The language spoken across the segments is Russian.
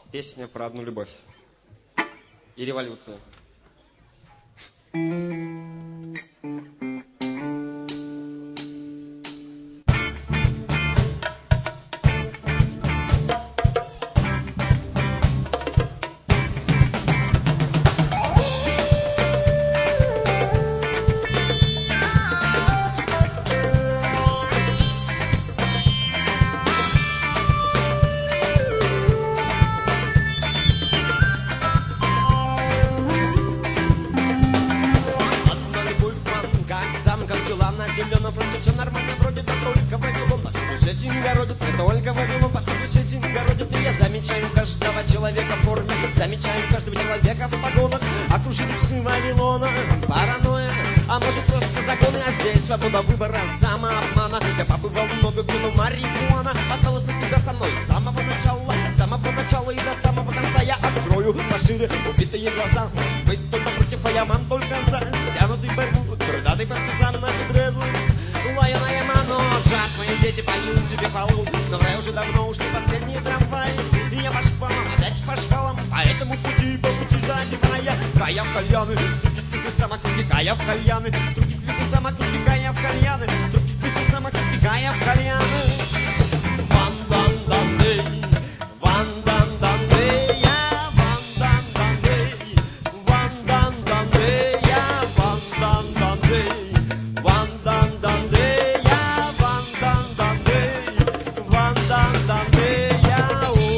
Песня про одну любовь и революцию. На зеленом фронте все нормально, вроде да только Вавилон повсюду сетинг городит, не только Вавилон повсюду сетинг городит. Но я замечаю каждого человека в форме, замечаю каждого человека в погонах. Окружили псы Вавилона, паранойя, а может просто законы. А здесь свобода выбора, самообмана. Я побывал много где, но марихуана осталась навсегда со мной. С самого начала и до самого конца я открою пошире убитые глаза. Может быть, только против Аяман только за тянутый борьбу, трудатый партизан, значит редлы. Лайоная мано, джаз, мои дети поют тебе хвалу, но в рай уже давно ушли последние трамваи. И я по шпалам, опять по шпалам, по этому пути задевая. Кая в кальяны, трубистых и самокрутки, кая в кальяны, трубистых и самокрутки, кая в кальяны, трубистых и самокрутки, кая в кальяны. Ван-дан-дан-дэй, ван-дан-дан-дэй, я ван-дан-дан-дэй, ван-дан-дан-дэй, я ван-дан-дан-дэй, ван-дан-дан-дэй, я ван-дан-дан-дэй, ван-дан-дан-дэй, я о.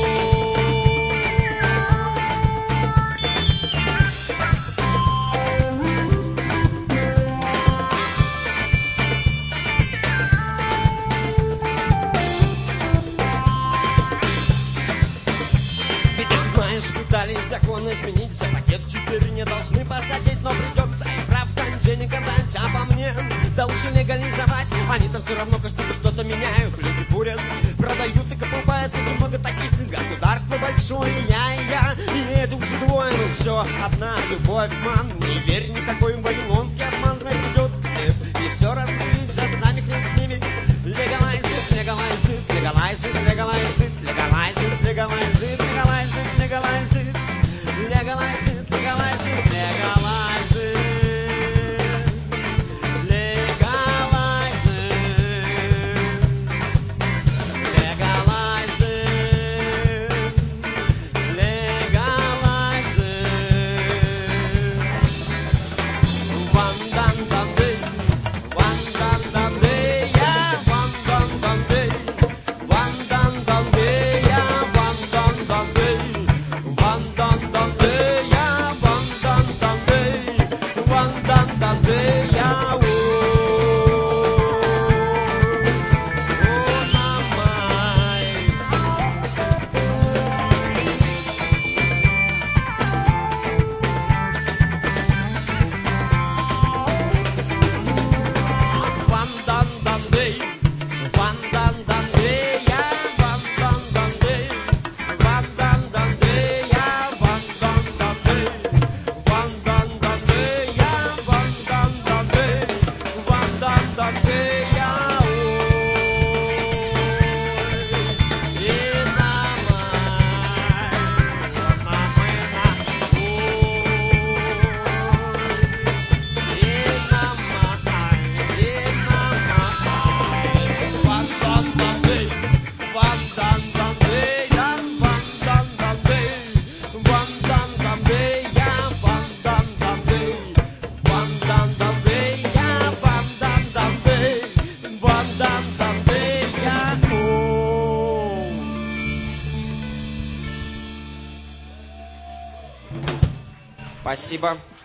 Пытались законы изменить, за пакет 4 не должны посадить, но придется и правда денег отдать, а по мне, да лучше легализовать. Они-то все равно каждый что-то меняют, люди курят, продают и покупают, очень много таких. Государство большое, я, и это уже двое, ну все, одна любовь, ман, не верь никакой вавилонский обман, найдет, и все разрулит, just нами хрен с ними. Legalize it, legalize it, legalize it, legalize it, legalize it, legalize it, legalize it, legalize it, legalize it, legalize it, legalize it, legalize it, legalize it, legalize it. One done done day, one done done day, yeah, one done done day, one done done day, yeah, one done done day, one done done day, yeah, one done done day, one done done day, yeah, oh, one done done day, one done done day, yeah, one done done day, one done done day, yeah, one done done day, one done done day, yeah, one done done day, one done done day, yeah, oh, in my Спасибо.